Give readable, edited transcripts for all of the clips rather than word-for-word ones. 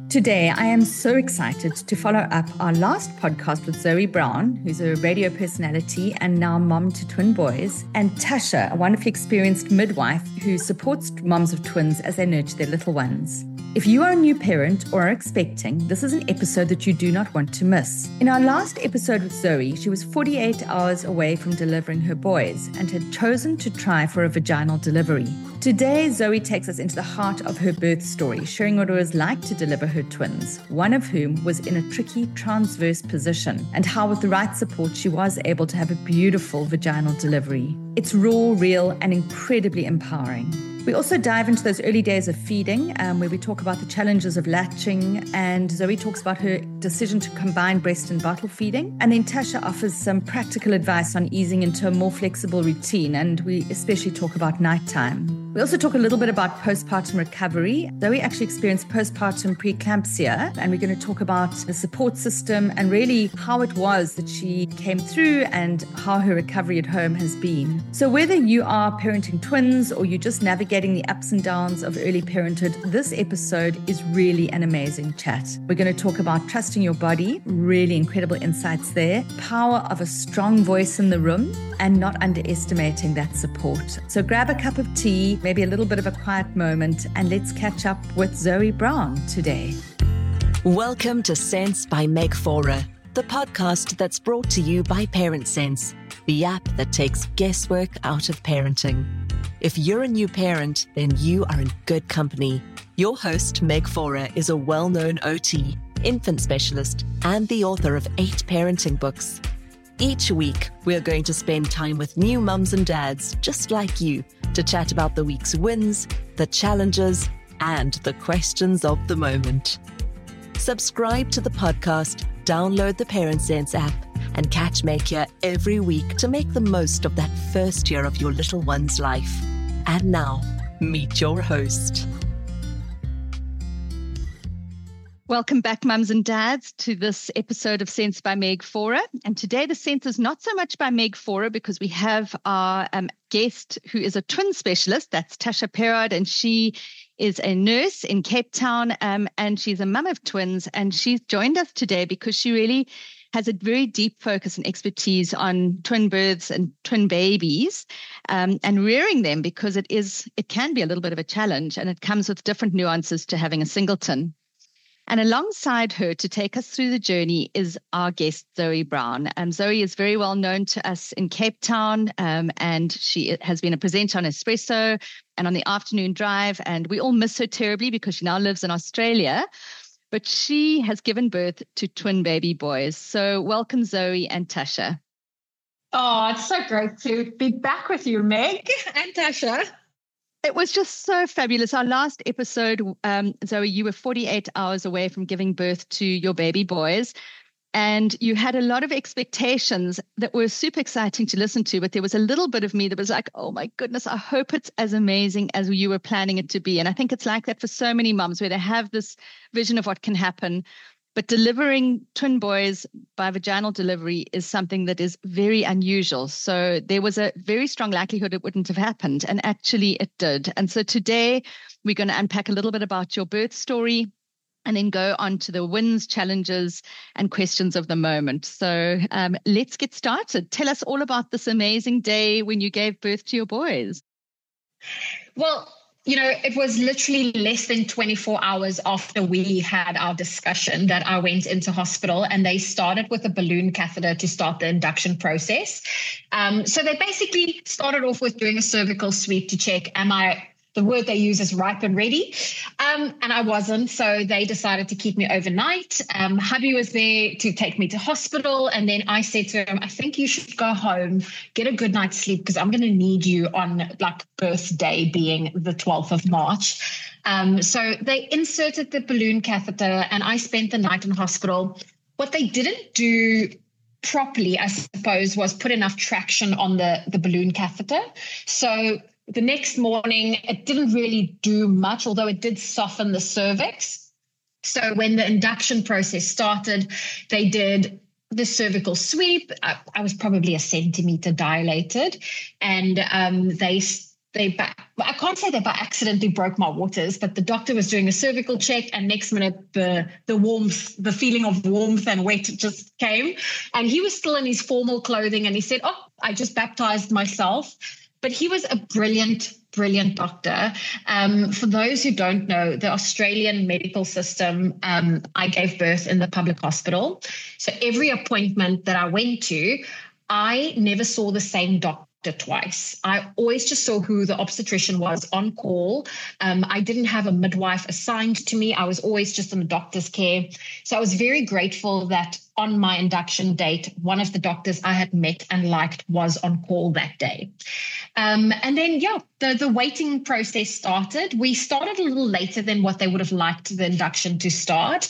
Today, I am so excited to follow up our last podcast with Zoe Brown, who's a radio personality and now mom to twin boys, and Tasha, a wonderfully experienced midwife who supports moms of twins as they nurture their little ones. If you are a new parent or are expecting, this is an episode that you do not want to miss. In our last episode with Zoe, she was 48 hours away from delivering her boys and had chosen to try for a vaginal delivery. Today, Zoe takes us into the heart of her birth story, sharing what it was like to deliver her twins, one of whom was in a tricky transverse position, and how with the right support she was able to have a beautiful vaginal delivery. It's raw, real, and incredibly empowering. We also dive into those early days of feeding, where we talk about the challenges of latching, and Zoe talks about her decision to combine breast and bottle feeding. And then Tasha offers some practical advice on easing into a more flexible routine, and we especially talk about nighttime. We also talk a little bit about postpartum recovery. Zoe actually experienced postpartum preeclampsia, and we're going to talk about the support system and really how it was that she came through and how her recovery at home has been. So whether you are parenting twins or you're just navigating the ups and downs of early parenthood, this episode is really an amazing chat. We're going to talk about trusting your body, really incredible insights there, power of a strong voice in the room, and not underestimating that support. So grab a cup of tea, maybe a little bit of a quiet moment, and let's catch up with Zoe Brown today. Welcome to Sense by Meg Fora, the podcast that's brought to you by Parent Sense, the app that takes guesswork out of parenting. If you're a new parent, then you are in good company. Your host, Meg Fora, is a well-known OT, infant specialist, and the author of 8 parenting books. Each week, we're going to spend time with new mums and dads just like you to chat about the week's wins, the challenges, and the questions of the moment. Subscribe to the podcast, download the Parent Sense app, and catch Meg here every week to make the most of that first year of your little one's life. And now, meet your host. Welcome back, mums and dads, to this episode of Sense by Meg Fora. And today the Sense is not so much by Meg Fora because we have our guest who is a twin specialist. That's Tasha Perrard, and she is a nurse in Cape Town, and she's a mum of twins. And she's joined us today because she really has a very deep focus and expertise on twin births and twin babies, and rearing them, because it can be a little bit of a challenge, and it comes with different nuances to having a singleton. And alongside her to take us through the journey is our guest, Zoe Brown. Zoe is very well known to us in Cape Town, and she has been a presenter on Espresso and on the Afternoon Drive. And we all miss her terribly because she now lives in Australia. But she has given birth to twin baby boys. So welcome, Zoe and Tasha. Oh, it's so great to be back with you, Meg and Tasha. It was just so fabulous. Our last episode, Zoe, you were 48 hours away from giving birth to your baby boys, and you had a lot of expectations that were super exciting to listen to, but there was a little bit of me that was like, oh my goodness, I hope it's as amazing as you were planning it to be. And I think it's like that for so many moms where they have this vision of what can happen, but delivering twin boys by vaginal delivery is something that is very unusual. So there was a very strong likelihood it wouldn't have happened. And actually it did. And so today we're going to unpack a little bit about your birth story and then go on to the wins, challenges, and questions of the moment. So let's get started. Tell us all about this amazing day when you gave birth to your boys. Well, it was literally less than 24 hours after we had our discussion that I went into hospital, and they started with a balloon catheter to start the induction process. So they basically started off with doing a cervical sweep to check, the word they use is ripe and ready. And I wasn't. So they decided to keep me overnight. Hubby was there to take me to hospital. And then I said to him, I think you should go home, get a good night's sleep, because I'm going to need you on birthday being the 12th of March. So they inserted the balloon catheter and I spent the night in hospital. What they didn't do properly, I suppose, was put enough traction on the balloon catheter. So the next morning, it didn't really do much, although it did soften the cervix. So when the induction process started, they did the cervical sweep. I was probably a centimeter dilated, and they I can't say they by accidentally broke my waters, but the doctor was doing a cervical check, and next minute the warmth, the feeling of warmth and wet just came, and he was still in his formal clothing, and he said, "Oh, I just baptized myself." But he was a brilliant doctor. For those who don't know, the Australian medical system, I gave birth in the public hospital. So every appointment that I went to, I never saw the same doctor twice. I always just saw who the obstetrician was on call. I didn't have a midwife assigned to me. I was always just in the doctor's care. So I was very grateful that on my induction date, one of the doctors I had met and liked was on call that day. And then, the waiting process started. We started a little later than what they would have liked the induction to start.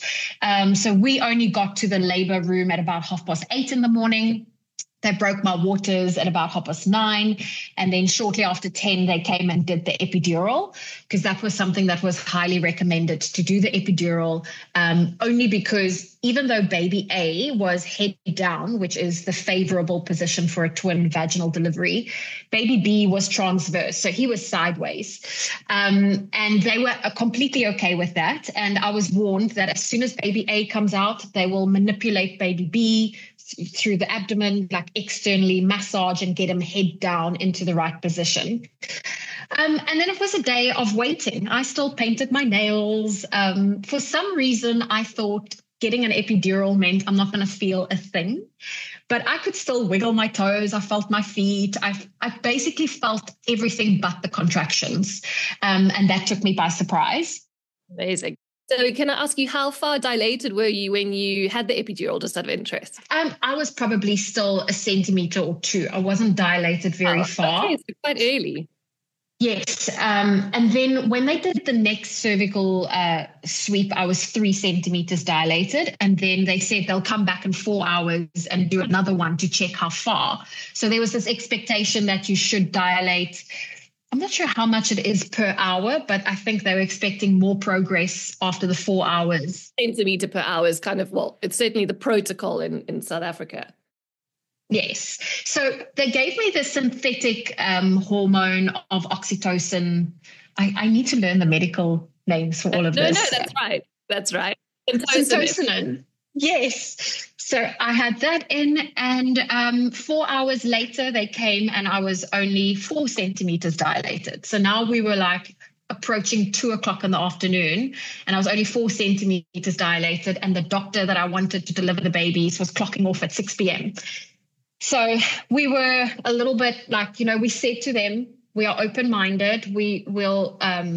So we only got to the labor room at about 8:30 in the morning. They broke my waters at about 9:30. And then shortly after 10, they came and did the epidural, because that was something that was highly recommended, to do the epidural, only because even though baby A was head down, which is the favorable position for a twin vaginal delivery, baby B was transverse. So he was sideways. And they were completely okay with that. And I was warned that as soon as baby A comes out, they will manipulate baby B through the abdomen, like externally massage and get him head down into the right position. And then it was a day of waiting. I still painted my nails. For some reason, I thought getting an epidural meant I'm not going to feel a thing, but I could still wiggle my toes. I felt my feet. I basically felt everything but the contractions. And that took me by surprise. Amazing. So can I ask you, how far dilated were you when you had the epidural, just out of interest? I was probably still 1 centimeter or 2. I wasn't dilated very far. Okay, so quite early. Yes. And then when they did the next cervical sweep, I was 3 centimeters dilated. And then they said they'll come back in 4 hours and do another one to check how far. So there was this expectation that you should dilate. I'm not sure how much it is per hour, but I think they were expecting more progress after the 4 hours. Centimeter per hour is kind of, it's certainly the protocol in South Africa. Yes. So they gave me the synthetic hormone of oxytocin. I need to learn the medical names for all of this. No, that's right. That's right. Syntocinon. Yes. So I had that in, and 4 hours later they came and I was only 4 centimeters dilated. So now we were like approaching 2:00 in the afternoon and I was only 4 centimeters dilated, and the doctor that I wanted to deliver the babies was clocking off at 6 p.m. So we were a little bit like, we said to them, we are open-minded. We will,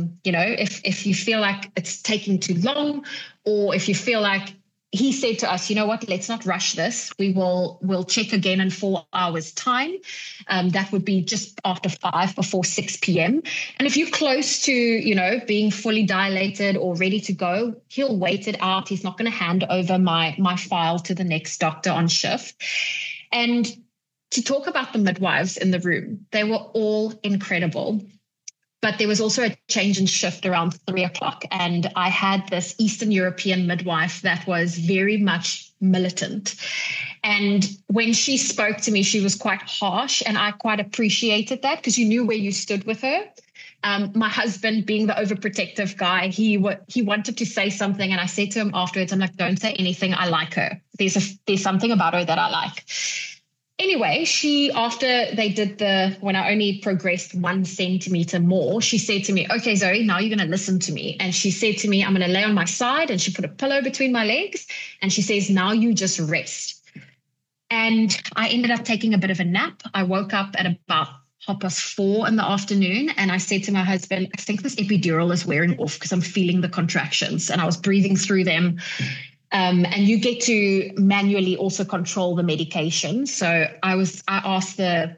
if you feel like it's taking too long, or if you feel like, he said to us, you know what, let's not rush this. We'll check again in 4 hours time. That would be just after 5, before 6 p.m. And if you're close to, being fully dilated or ready to go, he'll wait it out. He's not going to hand over my file to the next doctor on shift. And to talk about the midwives in the room, they were all incredible. But there was also a change in shift around 3:00. And I had this Eastern European midwife that was very much militant. And when she spoke to me, she was quite harsh. And I quite appreciated that, because you knew where you stood with her. My husband, being the overprotective guy, he wanted to say something. And I said to him afterwards, I'm like, don't say anything. I like her. There's something about her that I like. Anyway, after they did when I only progressed 1 centimeter more, she said to me, okay, Zoe, now you're going to listen to me. And she said to me, I'm going to lay on my side. And she put a pillow between my legs. And she says, now you just rest. And I ended up taking a bit of a nap. I woke up at about 4:30 in the afternoon. And I said to my husband, I think this epidural is wearing off because I'm feeling the contractions. And I was breathing through them. And you get to manually also control the medication. So I asked the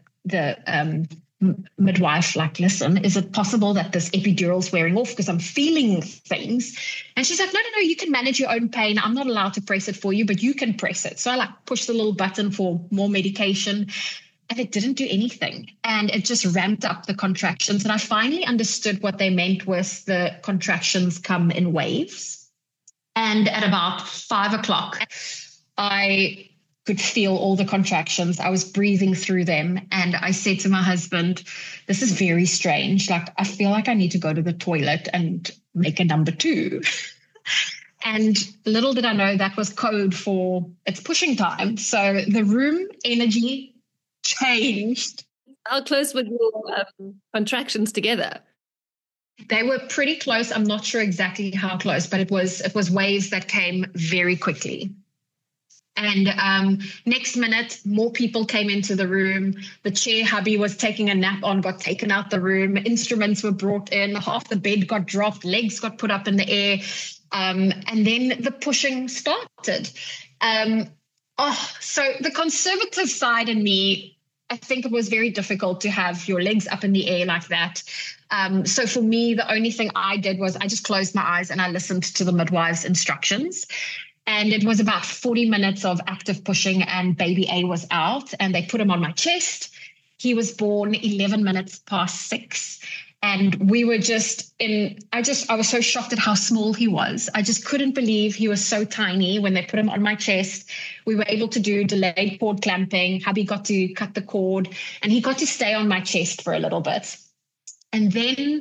midwife, like, listen, is it possible that this epidural is wearing off because I'm feeling things? And she's like, no, you can manage your own pain. I'm not allowed to press it for you, but you can press it. So I pushed the little button for more medication, and it didn't do anything. And it just ramped up the contractions. And I finally understood what they meant was the contractions come in waves. And at about 5:00, I could feel all the contractions. I was breathing through them. And I said to my husband, this is very strange. Like, I feel like I need to go to the toilet and make a number 2. And little did I know that was code for it's pushing time. So the room energy changed. How close were your contractions together? They were pretty close. I'm not sure exactly how close, but it was waves that came very quickly. And next minute, more people came into the room. The chair hubby was taking a nap on, got taken out the room. Instruments were brought in. Half the bed got dropped. Legs got put up in the air. And then the pushing started. So the conservative side in me, I think it was very difficult to have your legs up in the air like that. So for me, the only thing I did was I just closed my eyes and I listened to the midwife's instructions. And it was about 40 minutes of active pushing and baby A was out and they put him on my chest. He was born 11 minutes past 6. And we were I was so shocked at how small he was. I just couldn't believe he was so tiny when they put him on my chest. We were able to do delayed cord clamping. Hubby got to cut the cord and he got to stay on my chest for a little bit. And then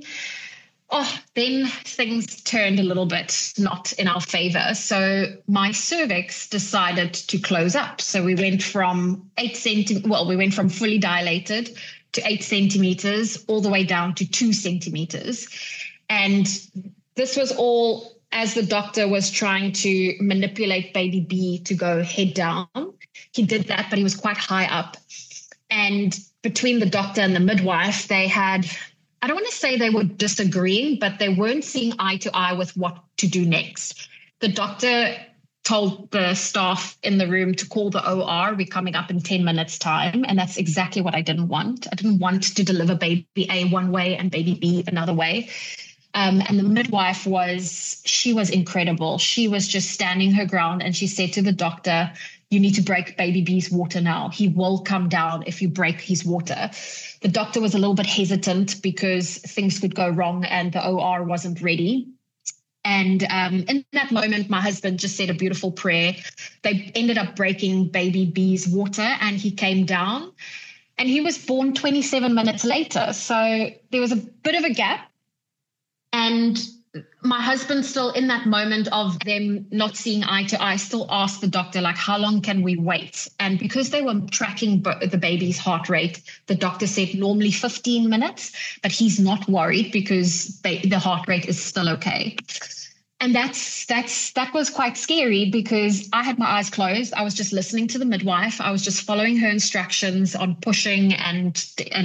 things turned a little bit not in our favor. So my cervix decided to close up. So we went from we went from fully dilated to 8 centimeters all the way down to 2 centimeters. And this was all as the doctor was trying to manipulate baby B to go head down. He did that, but he was quite high up. And between the doctor and the midwife, they had, I don't want to say they were disagreeing, but they weren't seeing eye to eye with what to do next. The doctor told the staff in the room to call the OR. We're coming up in 10 minutes time. And that's exactly what I didn't want. I didn't want to deliver baby A one way and baby B another way. And the midwife she was incredible. She was just standing her ground and she said to the doctor, you need to break baby B's water now. He will come down if you break his water. The doctor was a little bit hesitant because things could go wrong and the OR wasn't ready. And in that moment, my husband just said a beautiful prayer. They ended up breaking baby B's water and he came down and he was born 27 minutes later. So there was a bit of a gap. And my husband still in that moment of them not seeing eye to eye, still asked the doctor, like, how long can we wait? And because they were tracking the baby's heart rate, the doctor said normally 15 minutes, but he's not worried because the heart rate is still okay. And that was quite scary because I had my eyes closed. I was just listening to the midwife. I was just following her instructions on pushing and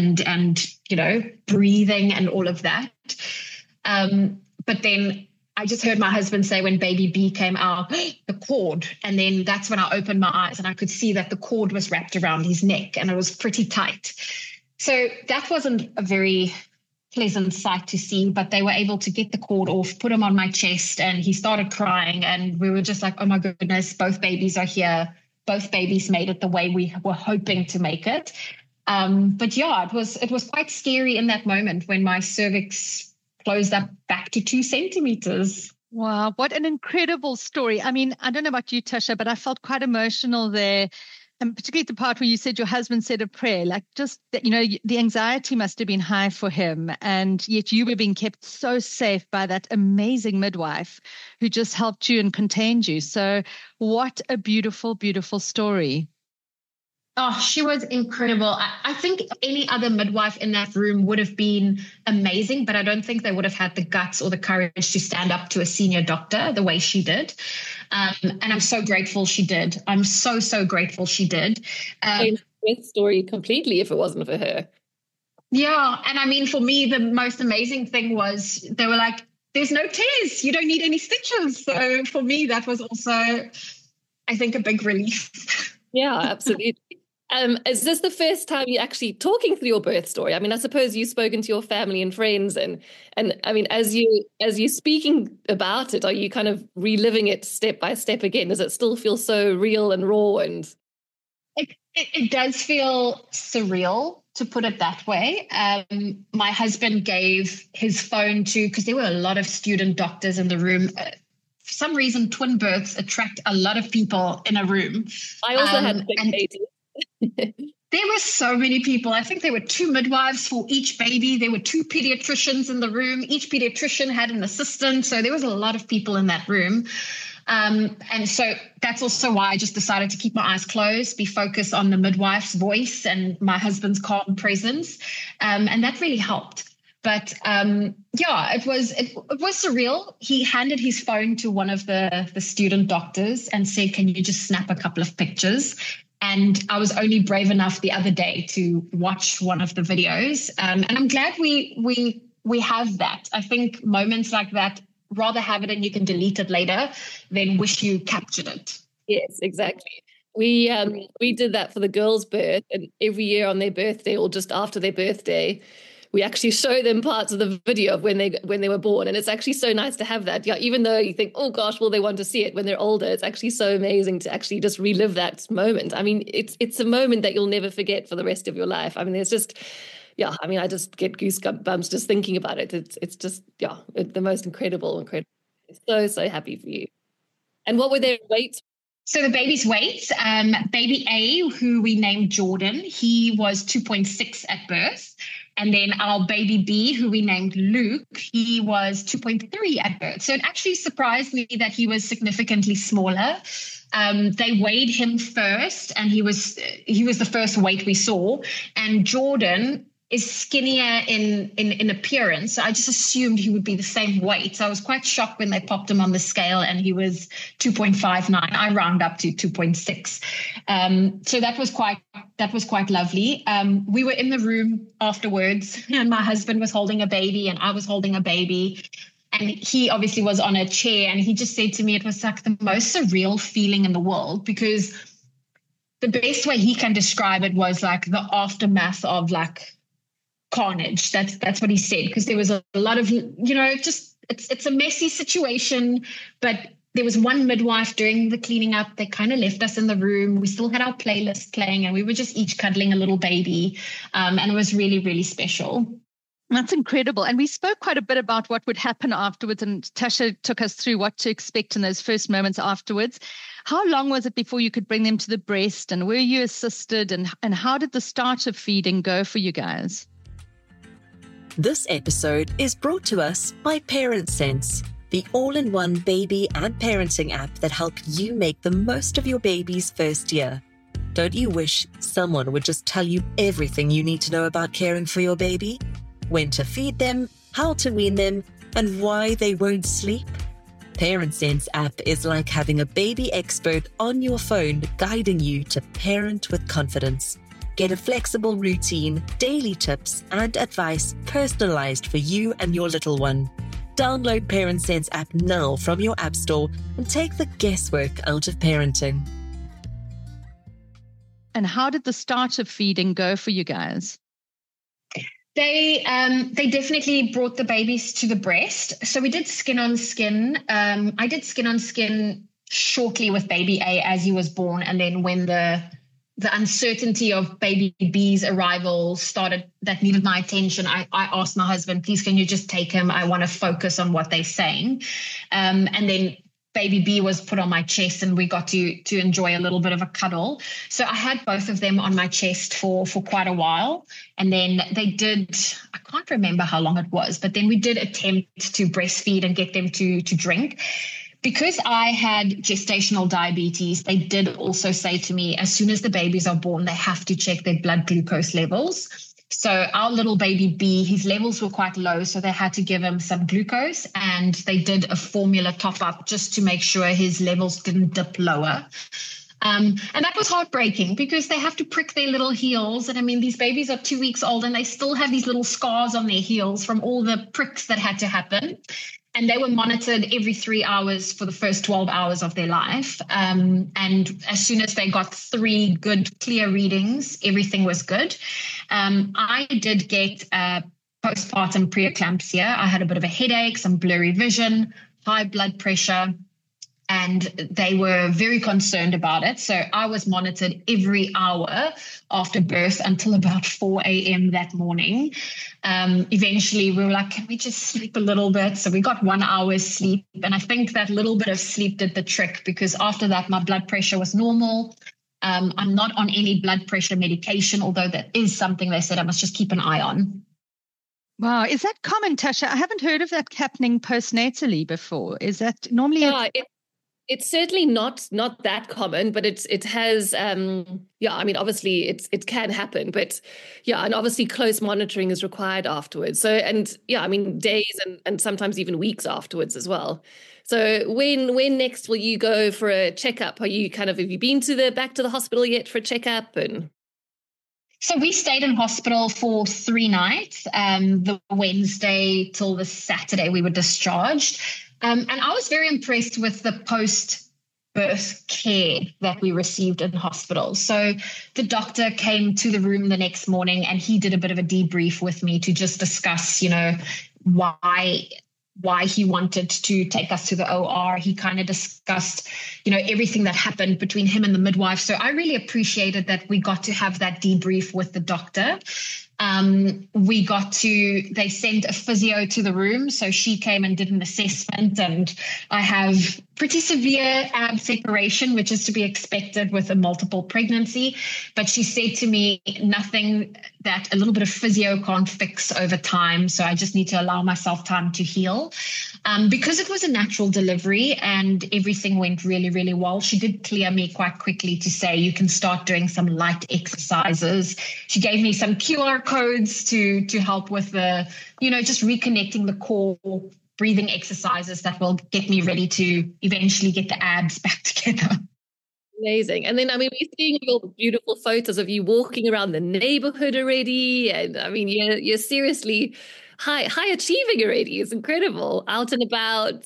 breathing and all of that. But then I just heard my husband say when baby B came out, the cord. And then that's when I opened my eyes and I could see that the cord was wrapped around his neck and it was pretty tight. So that wasn't a very pleasant sight to see, but they were able to get the cord off, put him on my chest, and he started crying. And we were just like, oh my goodness, both babies are here. Both babies made it the way we were hoping to make it. But yeah, it was quite scary in that moment when my cervix closed up back to 2 centimeters. Wow, what an incredible story. I mean, I don't know about you, Tasha, but I felt quite emotional there. And particularly the part where you said your husband said a prayer, like just, the anxiety must have been high for him. And yet you were being kept so safe by that amazing midwife who just helped you and contained you. So what a beautiful, beautiful story. Oh, she was incredible. I think any other midwife in that room would have been amazing, but I don't think they would have had the guts or the courage to stand up to a senior doctor the way she did. And I'm so grateful she did. I'm so, so grateful she did. Story completely if it wasn't for her. Yeah. And I mean, for me, the most amazing thing was they were like, there's no tears. You don't need any stitches. So for me, that was also, I think, a big relief. Yeah, absolutely. Is this the first time you're actually talking through your birth story? I mean, I suppose you've spoken to your family and friends, and I mean, as you're speaking about it, are you kind of reliving it step by step again? Does it still feel so real and raw? And it does feel surreal, to put it that way. My husband gave his phone because there were a lot of student doctors in the room. for some reason, twin births attract a lot of people in a room. I also had big babies. There were so many people. I think there were 2 midwives for each baby. There were 2 pediatricians in the room. Each pediatrician had an assistant. So there was a lot of people in that room. And so that's also why I just decided to keep my eyes closed, be focused on the midwife's voice and my husband's calm presence. And that really helped. But it was surreal. He handed his phone to one of the student doctors and said, "Can you just snap a couple of pictures?" And I was only brave enough the other day to watch one of the videos. And I'm glad we have that. I think moments like that, rather have it and you can delete it later than wish you captured it. Yes, exactly. We did that for the girls' birth, and every year on their birthday or just after their birthday, we actually show them parts of the video of when they were born. And it's actually so nice to have that. Yeah, even though you think, oh gosh, will they want to see it when they're older? It's actually so amazing to actually just relive that moment. I mean, it's a moment that you'll never forget for the rest of your life. I mean, there's just, I just get goosebumps just thinking about it. It's just, the most incredible. So happy for you. And what were their weights? So the baby's weight, baby A, who we named Jordan, he was 2.6 at birth. And then our baby B, who we named Luke, he was 2.3 at birth. So it actually surprised me that he was significantly smaller. They weighed him first, and he was the first weight we saw. And Jordan is skinnier in appearance. So I just assumed he would be the same weight. So I was quite shocked when they popped him on the scale and he was 2.59. I round up to 2.6. So that was quite lovely. We were in the room afterwards, and my husband was holding a baby and I was holding a baby. And he obviously was on a chair, and he just said to me it was like the most surreal feeling in the world, because the best way he can describe it was like the aftermath of like carnage. That's what he said, because there was a lot of, just it's a messy situation, but there was one midwife doing the cleaning up. They kind of left us in the room. We still had our playlist playing, and we were just each cuddling a little baby. And it was really, really special. That's incredible. And we spoke quite a bit about what would happen afterwards, and Tasha took us through what to expect in those first moments afterwards. How long was it before you could bring them to the breast, and were you assisted, and how did the start of feeding go for you guys? This episode is brought to us by ParentSense, the all-in-one baby and parenting app that helps you make the most of your baby's first year. Don't you wish someone would just tell you everything you need to know about caring for your baby? When to feed them, how to wean them, and why they won't sleep? ParentSense app is like having a baby expert on your phone guiding you to parent with confidence. Get a flexible routine, daily tips, and advice personalized for you and your little one. Download ParentSense app now from your app store and take the guesswork out of parenting. And how did the start of feeding go for you guys? They definitely brought the babies to the breast. So we did skin on skin. I did skin on skin shortly with baby A as he was born, and then when the uncertainty of baby B's arrival started, that needed my attention, I asked my husband, please, can you just take him? I want to focus on what they're saying. And then baby B was put on my chest, and we got to enjoy a little bit of a cuddle. So I had both of them on my chest for quite a while. And then they did, I can't remember how long it was, but then we did attempt to breastfeed and get them to drink. Because I had gestational diabetes, they did also say to me, as soon as the babies are born, they have to check their blood glucose levels. So our little baby B, his levels were quite low, so they had to give him some glucose, and they did a formula top up just to make sure his levels didn't dip lower. And that was heartbreaking, because they have to prick their little heels. And I mean, these babies are 2 weeks old, and they still have these little scars on their heels from all the pricks that had to happen. And they were monitored every 3 hours for the first 12 hours of their life. And as soon as they got 3 good, clear readings, everything was good. I did get postpartum preeclampsia. I had a bit of a headache, some blurry vision, high blood pressure. and they were very concerned about it. So I was monitored every hour after birth until about 4 a.m. that morning. Eventually, we were like, can we just sleep a little bit? So we got 1 hour's sleep. And I think that little bit of sleep did the trick, because after that, my blood pressure was normal. I'm not on any blood pressure medication, although that is something they said I must just keep an eye on. Wow. Is that common, Tasha? I haven't heard of that happening postnatally before. Is that normally? Yeah, it's certainly not that common, but it has, I mean, obviously it can happen, but yeah, and obviously close monitoring is required afterwards. So, and yeah, I mean, days and sometimes even weeks afterwards as well. So when next will you go for a checkup? Have you been back to the hospital yet for a checkup? And so we stayed in hospital for 3 nights. The Wednesday till the Saturday we were discharged. And I was very impressed with the post-birth care that we received in hospital. So the doctor came to the room the next morning and he did a bit of a debrief with me to just discuss, why he wanted to take us to the OR. He kind of discussed, everything that happened between him and the midwife. So I really appreciated that we got to have that debrief with the doctor. They sent a physio to the room. So she came and did an assessment, and I have pretty severe ab separation, which is to be expected with a multiple pregnancy. But she said to me, nothing that a little bit of physio can't fix over time. So I just need to allow myself time to heal. Because it was a natural delivery and everything went really, really well, she did clear me quite quickly to say, you can start doing some light exercises. She gave me some QR codes to help with the, just reconnecting the core breathing exercises that will get me ready to eventually get the abs back together. Amazing. And then, I mean, we're seeing all the beautiful photos of you walking around the neighborhood already. And I mean, you're seriously high achieving already. It's incredible. Out and about.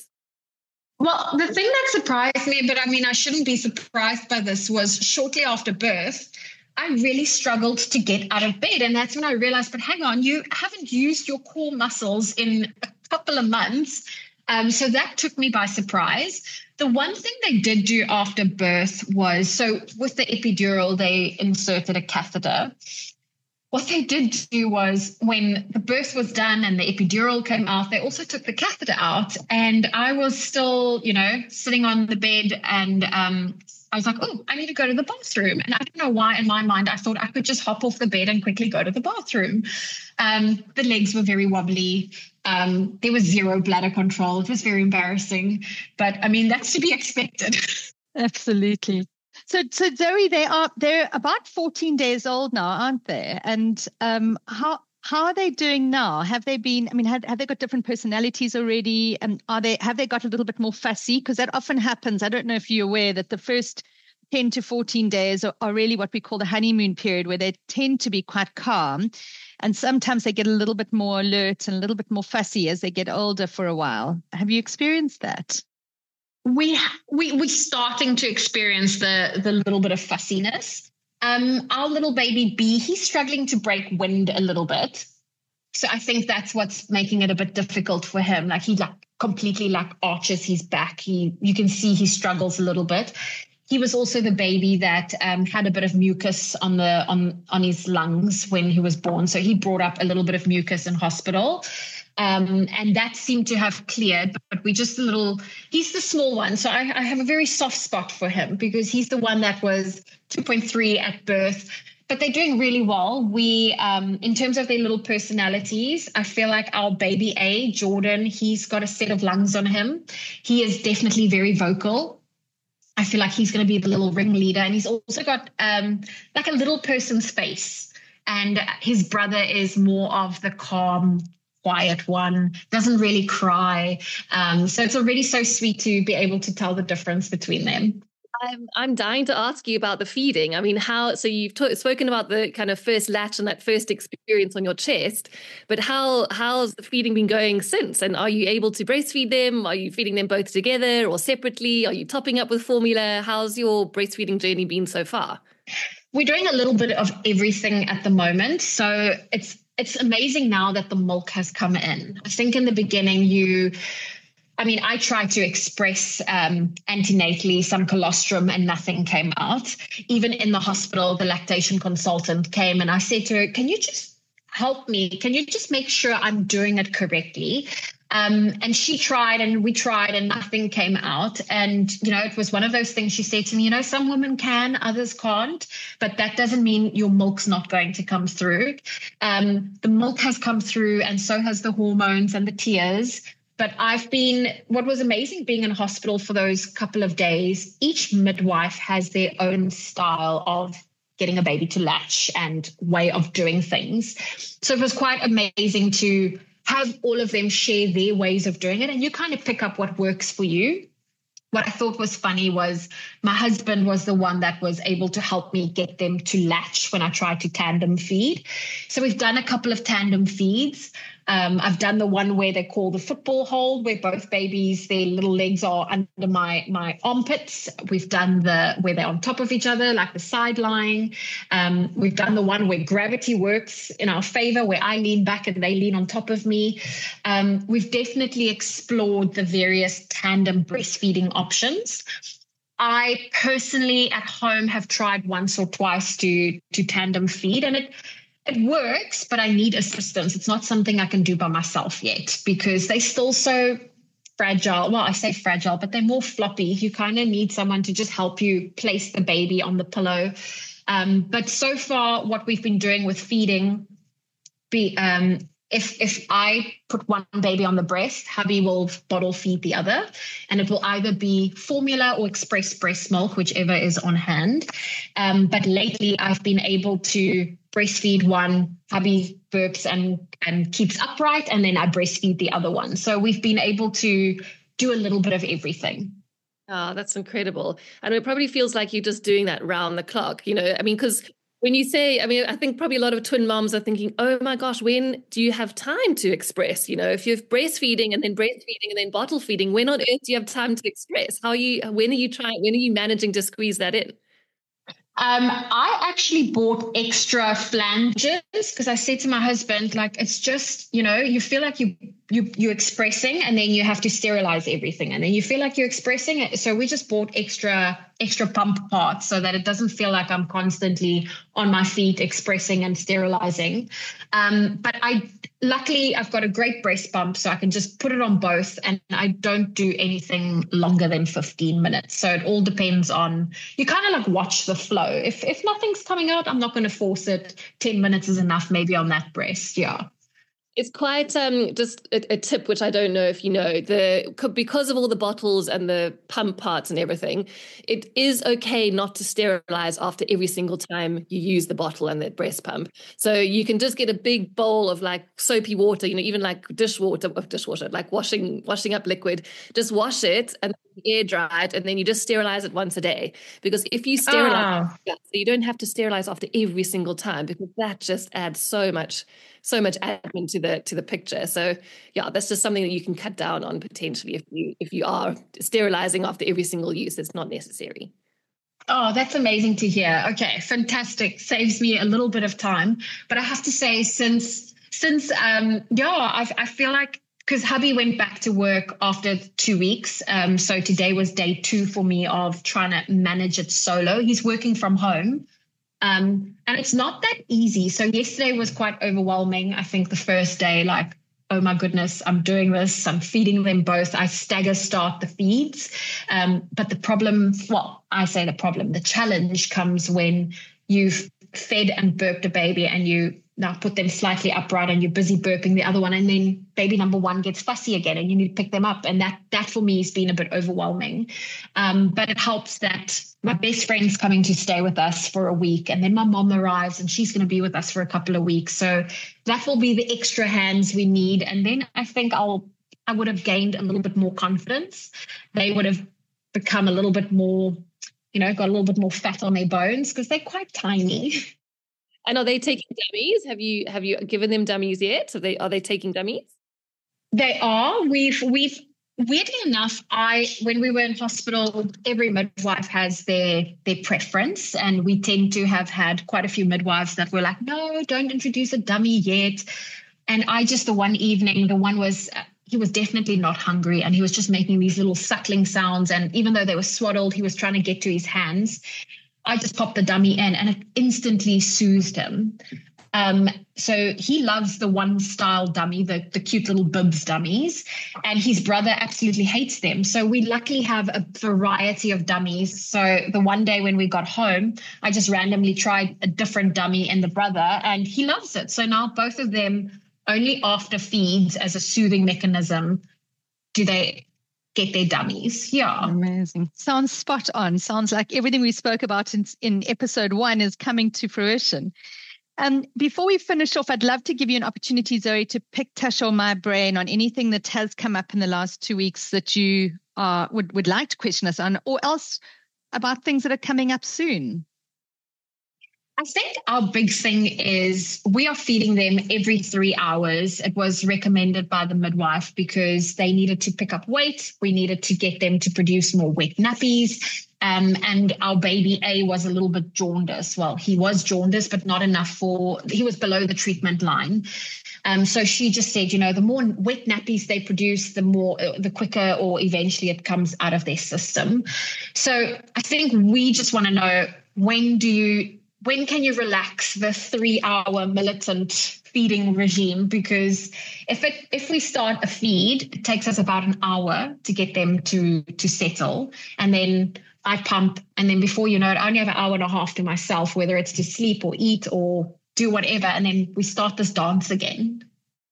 Well, the thing that surprised me, but I mean, I shouldn't be surprised by this, was shortly after birth, I really struggled to get out of bed. And that's when I realized, but hang on, you haven't used your core muscles in a couple of months. So that took me by surprise. The one thing they did do after birth was, so with the epidural, they inserted a catheter. What they did do was, when the birth was done and the epidural came out, they also took the catheter out. And I was still, sitting on the bed, and I was like, oh, I need to go to the bathroom. And I don't know why in my mind I thought I could just hop off the bed and quickly go to the bathroom. The legs were very wobbly. There was zero bladder control. It was very embarrassing. But I mean, that's to be expected. Absolutely. So Zoe, they're about 14 days old now, aren't they? And how are they doing now? Have they been? I mean, have they got different personalities already? And have they got a little bit more fussy? Because that often happens. I don't know if you're aware that the first 10 to 14 days are really what we call the honeymoon period, where they tend to be quite calm, and sometimes they get a little bit more alert and a little bit more fussy as they get older for a while. Have you experienced that? We're starting to experience the little bit of fussiness. Our little baby B, he's struggling to break wind a little bit. So I think that's what's making it a bit difficult for him. Like he completely arches his back. You can see he struggles a little bit. He was also the baby that had a bit of mucus on his lungs when he was born. So he brought up a little bit of mucus in hospital. And that seemed to have cleared, but he's the small one. So I have a very soft spot for him because he's the one that was 2.3 at birth, but they're doing really well. We, in terms of their little personalities, I feel like our baby A, Jordan, he's got a set of lungs on him. He is definitely very vocal. I feel like he's going to be the little ringleader, and he's also got like a little person's face, and his brother is more of the calm, quiet one, doesn't really cry. So it's already so sweet to be able to tell the difference between them. I'm dying to ask you about the feeding. I mean, so you've spoken about the kind of first latch and that first experience on your chest, but how's the feeding been going since? And are you able to breastfeed them? Are you feeding them both together or separately? Are you topping up with formula? How's your breastfeeding journey been so far? We're doing a little bit of everything at the moment. So it's amazing now that the milk has come in. I think in the beginning, I tried to express antenatally some colostrum and nothing came out. Even in the hospital, the lactation consultant came and I said to her, can you just help me? Can you just make sure I'm doing it correctly? And she tried and we tried and nothing came out. And, it was one of those things she said to me, some women can, others can't, but that doesn't mean your milk's not going to come through. The milk has come through and so has the hormones and the tears. But what was amazing being in hospital for those couple of days, each midwife has their own style of getting a baby to latch and way of doing things. So it was quite amazing to have all of them share their ways of doing it, and you kind of pick up what works for you. What I thought was funny was my husband was the one that was able to help me get them to latch when I tried to tandem feed. So we've done a couple of tandem feeds. I've done the one where they call the football hold, where both babies, their little legs are under my armpits. We've done where they're on top of each other, like the side lying. We've done the one where gravity works in our favor, where I lean back and they lean on top of me. We've definitely explored the various tandem breastfeeding options. I personally at home have tried once or twice to tandem feed, and it works, but I need assistance. It's not something I can do by myself yet because they're still so fragile. Well, I say fragile, but they're more floppy. You kind of need someone to just help you place the baby on the pillow. But so far, what we've been doing with feeding, if I put one baby on the breast, hubby will bottle feed the other, and it will either be formula or express breast milk, whichever is on hand. But lately, I've been able to breastfeed one, hubby burps and keeps upright, and then I breastfeed the other one. So we've been able to do a little bit of everything. Oh, that's incredible. And it probably feels like you're just doing that round the clock, because when you say, I think probably a lot of twin moms are thinking, oh my gosh, when do you have time to express? If you're breastfeeding and then bottle feeding, when on earth do you have time to express? When are you managing to squeeze that in? I actually bought extra flanges because I said to my husband, it's just, you feel like you're expressing and then you have to sterilize everything and then you feel like you're expressing it. So we just bought extra pump parts so that it doesn't feel like I'm constantly on my feet expressing and sterilizing. But luckily I've got a great breast pump, so I can just put it on both and I don't do anything longer than 15 minutes. So it all depends on, you kind of watch the flow. If nothing's coming out, I'm not going to force it. 10 minutes is enough maybe on that breast. Yeah. It's quite just a tip, which I don't know if you know, because of all the bottles and the pump parts and everything, it is okay not to sterilize after every single time you use the bottle and the breast pump. So you can just get a big bowl of soapy water, even dishwater, like washing up liquid, just wash it and air dry it, and then you just sterilize it once a day. Because if you sterilize, so you don't have to sterilize after every single time, because that just adds so much admin to the picture. So yeah, that's just something that you can cut down on potentially if you are sterilizing after every single use. It's not necessary. Oh, that's amazing to hear. Okay, fantastic. Saves me a little bit of time. But I have to say, since I feel like, because hubby went back to work after 2 weeks. So today was day 2 for me of trying to manage it solo. He's working from home. And it's not that easy. So yesterday was quite overwhelming. I think the first day, oh my goodness, I'm doing this. I'm feeding them both. I stagger start the feeds. But the challenge comes when you've fed and burped a baby and you now put them slightly upright and you're busy burping the other one, and then baby number 1 gets fussy again and you need to pick them up. And that for me has been a bit overwhelming. But it helps that my best friend's coming to stay with us for a week, and then my mom arrives and she's going to be with us for a couple of weeks. So that will be the extra hands we need. And then I think I would have gained a little bit more confidence. They would have become a little bit more, got a little bit more fat on their bones because they're quite tiny. And are they taking dummies? Have you given them dummies yet? Are they taking dummies? They are. We've weirdly enough, when we were in hospital, every midwife has their preference, and we tend to have had quite a few midwives that were like, no, don't introduce a dummy yet. And I just, the one evening, the one was he was definitely not hungry, and he was just making these little suckling sounds. And even though they were swaddled, he was trying to get to his hands. I just popped the dummy in, and it instantly soothed him. So he loves the one style dummy, the cute little bibs dummies, and his brother absolutely hates them. So we luckily have a variety of dummies. So the one day when we got home, I just randomly tried a different dummy in the brother, and he loves it. So now both of them, only after feeds as a soothing mechanism do they get their dummies. Yeah. Amazing. Sounds spot on. Sounds like everything we spoke about in episode 1 is coming to fruition. Before we finish off, I'd love to give you an opportunity, Zoe, to pick Tasha or my brain on anything that has come up in the last 2 weeks that you would like to question us on, or else about things that are coming up soon. I think our big thing is we are feeding them every 3 hours. It was recommended by the midwife because they needed to pick up weight. We needed to get them to produce more wet nappies. And our baby A was a little bit jaundiced. Well, he was jaundiced, but not enough he was below the treatment line. So she just said, the more wet nappies they produce, the quicker or eventually it comes out of their system. So I think we just want to know, when can you relax the 3-hour militant feeding regime? Because if we start a feed, it takes us about an hour to get them to settle. And then I pump, and then before you know it, I only have an hour and a half to myself, whether it's to sleep or eat or do whatever. And then we start this dance again.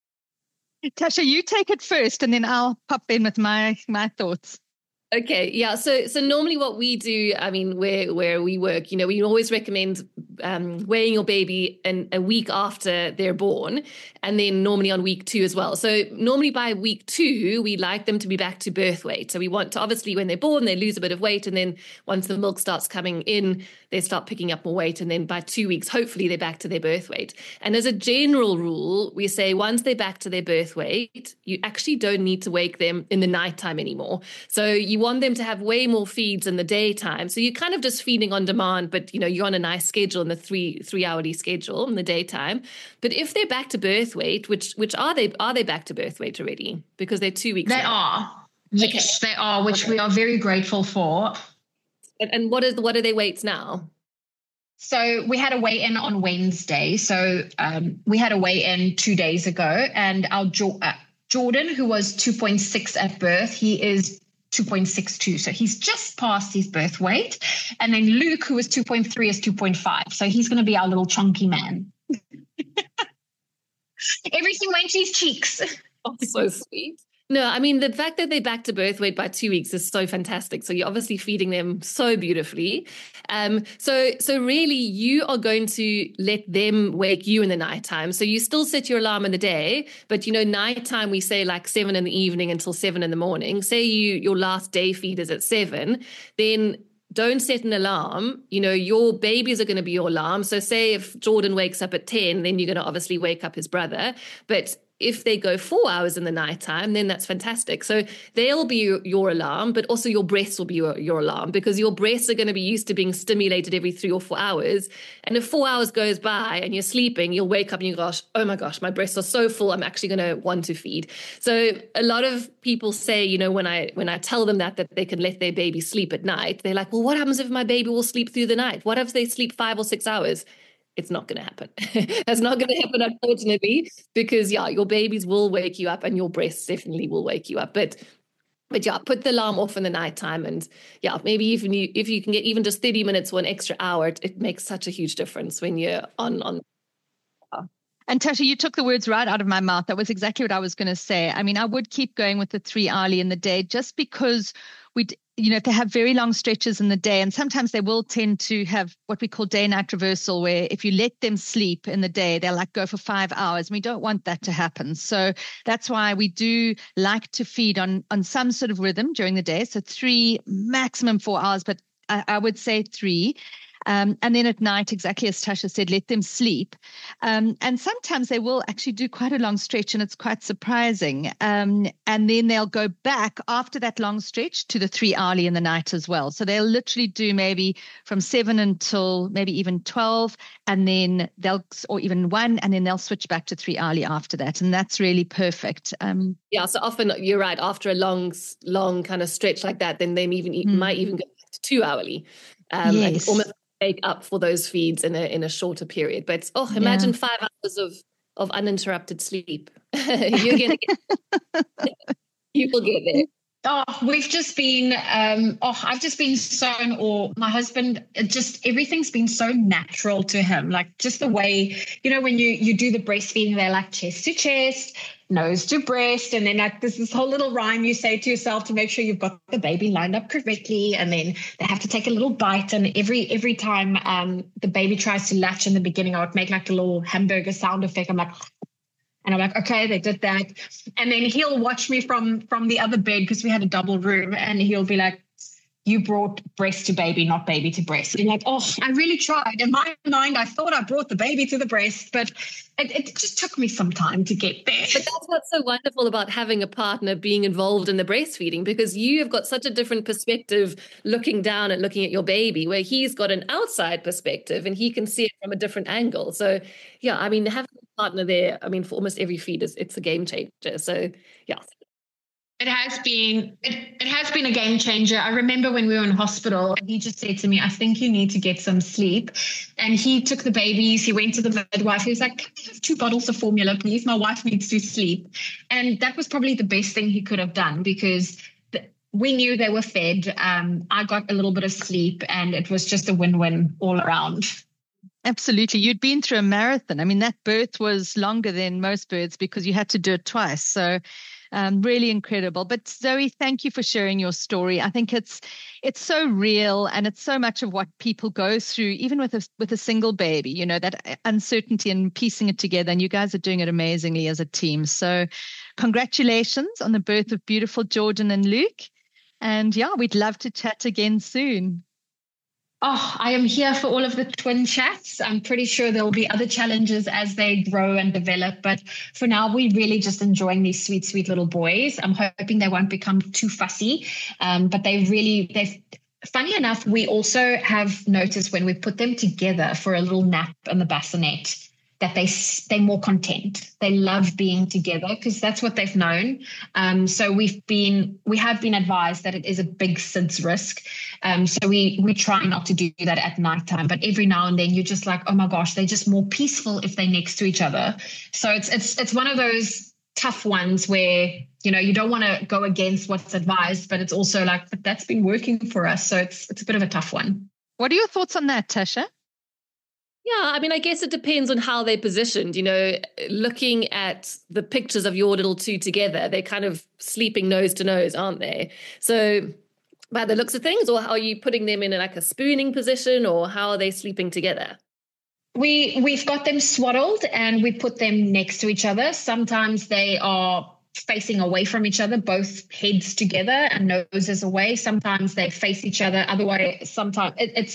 Tasha, you take it first, and then I'll pop in with my thoughts. Okay, yeah. So normally what we do, I mean, where we work, we always recommend weighing your baby a week after they're born, and then normally on week 2 as well. So normally by week 2, we like them to be back to birth weight. So we want to, obviously, when they're born, they lose a bit of weight, and then once the milk starts coming in, they start picking up more weight, and then by 2 weeks, hopefully they're back to their birth weight. And as a general rule, we say once they're back to their birth weight, you actually don't need to wake them in the nighttime anymore. So you want them to have way more feeds in the daytime. So you're kind of just feeding on demand, but you're on a nice schedule in the three-hourly schedule in the daytime. But if they're back to birth weight, which are they back to birth weight already? Because they're 2 weeks. They are. Yes, okay. They are, which we are very grateful for. And what are their weights now? So we had a weigh-in on Wednesday. So we had a weigh-in 2 days ago, and our Jordan, who was 2.6 at birth, he is 2.62. So he's just past his birth weight. And then Luke, who was 2.3, is 2.5. So he's going to be our little chunky man. Everything went to his cheeks. Oh, so sweet. No, I mean, the fact that they're back to birth weight by 2 weeks is so fantastic. So you're obviously feeding them so beautifully. So really you are going to let them wake you in the nighttime. So you still set your alarm in the day, but nighttime, we say like 7 in the evening until 7 in the morning. Say your last day feed is at 7, then don't set an alarm. Your babies are going to be your alarm. So say if Jordan wakes up at 10, then you're going to obviously wake up his brother. But if they go 4 hours in the nighttime, then that's fantastic. So they'll be your alarm, but also your breasts will be your alarm, because your breasts are going to be used to being stimulated every 3 or 4 hours. And if 4 hours goes by and you're sleeping, you'll wake up and you go, oh my gosh, my breasts are so full, I'm actually going to want to feed. So a lot of people say, when I tell them that they can let their baby sleep at night, they're like, well, what happens if my baby will sleep through the night? What if they sleep 5 or 6 hours? It's not going to happen. It's not going to happen, unfortunately, because your babies will wake you up, and your breasts definitely will wake you up. But yeah, put the alarm off in the nighttime, and maybe if you can get even just 30 minutes or an extra hour, it makes such a huge difference when you're on. And Tasha, you took the words right out of my mouth. That was exactly what I was going to say. I mean, I would keep going with the 3 hourly in the day, just because if they have very long stretches in the day, and sometimes they will tend to have what we call day-night reversal, where if you let them sleep in the day, they'll go for 5 hours. And we don't want that to happen. So that's why we do like to feed on some sort of rhythm during the day. So 3, maximum 4 hours, but I would say 3. And then at night, exactly as Tasha said, let them sleep. And sometimes they will actually do quite a long stretch, and it's quite surprising. And then they'll go back after that long stretch to the 3 hourly in the night as well. So they'll literally do maybe from 7 until maybe even 12, and then or even 1, and then they'll switch back to 3 hourly after that. And that's really perfect. Yeah, so often you're right, after a long kind of stretch like that, then they might even go back to 2 hourly. Yes. And almost make up for those feeds in a shorter period. But imagine 5 hours of uninterrupted sleep. You're gonna you will get there. Oh, we've just been, I've just been so in awe. My husband, everything's been so natural to him. Like just the way, when you do the breastfeeding, they're like chest to chest, nose to breast. And then like there's this whole little rhyme you say to yourself to make sure you've got the baby lined up correctly. And then they have to take a little bite. And every time the baby tries to latch in the beginning, I would make like a little hamburger sound effect. I'm like, and I'm like, okay, they did that. And then he'll watch me from the other bed because we had a double room, and he'll be like, you brought breast to baby, not baby to breast. And I'm like, oh, I really tried. In my mind, I thought I brought the baby to the breast, but it just took me some time to get there. But that's what's so wonderful about having a partner being involved in the breastfeeding, because you have got such a different perspective looking down and looking at your baby, where he's got an outside perspective and he can see it from a different angle. So yeah, I mean, having a partner there, I mean, for almost every feed it's a game changer. So yeah. It has been a game changer. I remember when we were in hospital, he just said to me, I think you need to get some sleep. And he took the babies, he went to the midwife. He was like, can I have 2 bottles of formula, please? My wife needs to sleep. And that was probably the best thing he could have done, because we knew they were fed. I got a little bit of sleep, and it was just a win-win all around. Absolutely. You'd been through a marathon. I mean, that birth was longer than most births because you had to do it twice. So really incredible. But Zoe, thank you for sharing your story. I think it's so real, and it's so much of what people go through, even with a single baby, that uncertainty and piecing it together. And you guys are doing it amazingly as a team. So congratulations on the birth of beautiful Jordan and Luke. And yeah, we'd love to chat again soon. Oh, I am here for all of the twin chats. I'm pretty sure there will be other challenges as they grow and develop. But for now, we're really just enjoying these sweet, sweet little boys. I'm hoping they won't become too fussy. But funny enough, we also have noticed when we put them together for a little nap in the bassinet, that they're more content. They love being together because that's what they've known. So we have been advised that it is a big SIDS risk. So we try not to do that at nighttime, but every now and then you're just like, oh my gosh, they're just more peaceful if they're next to each other. So it's one of those tough ones where, you don't want to go against what's advised, but it's also like, but that's been working for us. So it's a bit of a tough one. What are your thoughts on that, Tasha? Yeah, I mean, I guess it depends on how they're positioned. Looking at the pictures of your little two together, they're kind of sleeping nose to nose, aren't they? So by the looks of things, or are you putting them in like a spooning position, or how are they sleeping together? We've got them swaddled and we put them next to each other. Sometimes they are facing away from each other, both heads together and noses away. Sometimes they face each other. Otherwise, sometimes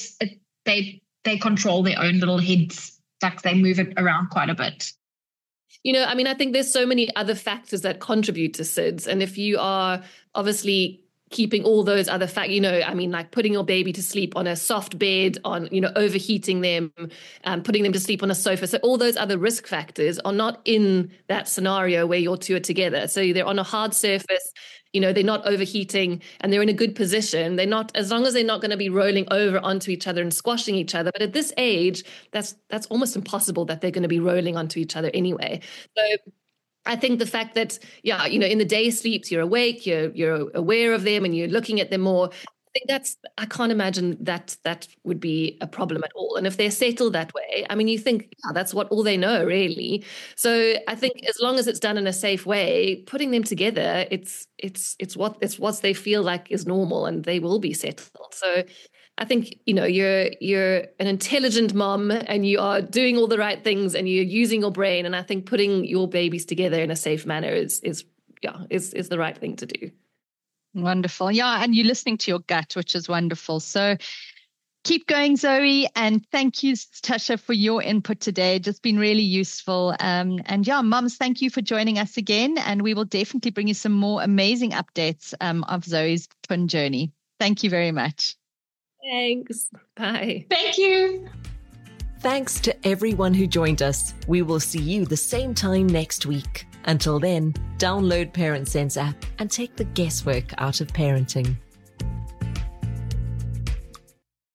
they control their own little heads. Like they move it around quite a bit. I mean, I think there's so many other factors that contribute to SIDS. And if you are obviously keeping all those other factors, I mean, like putting your baby to sleep on a soft bed, on, overheating them, putting them to sleep on a sofa. So all those other risk factors are not in that scenario where your two are together. So they're on a hard surface, they're not overheating, and they're in a good position. They're not, as long as they're not going to be rolling over onto each other and squashing each other. But at this age, that's almost impossible that they're going to be rolling onto each other anyway. So I think the fact that, in the day sleeps, you're awake, you're aware of them, and you're looking at them more. I can't imagine that would be a problem at all. And if they're settled that way, I mean, you think that's all they know, really. So I think as long as it's done in a safe way, putting them together, it's what they feel like is normal, and they will be settled. So I think, you're an intelligent mom, and you are doing all the right things, and you're using your brain. And I think putting your babies together in a safe manner is the right thing to do. Wonderful. Yeah. And you're listening to your gut, which is wonderful. So Keep going, Zoe. And thank you, Tasha, for your input today. Just been really useful. And yeah, mums, thank you for joining us again. And we will definitely bring you some more amazing updates of Zoe's twin journey. Thank you very much. Thanks. Bye. Thank you. Thanks to everyone who joined us. We will see you the same time next week. Until then, download Parent Sense app and take the guesswork out of parenting.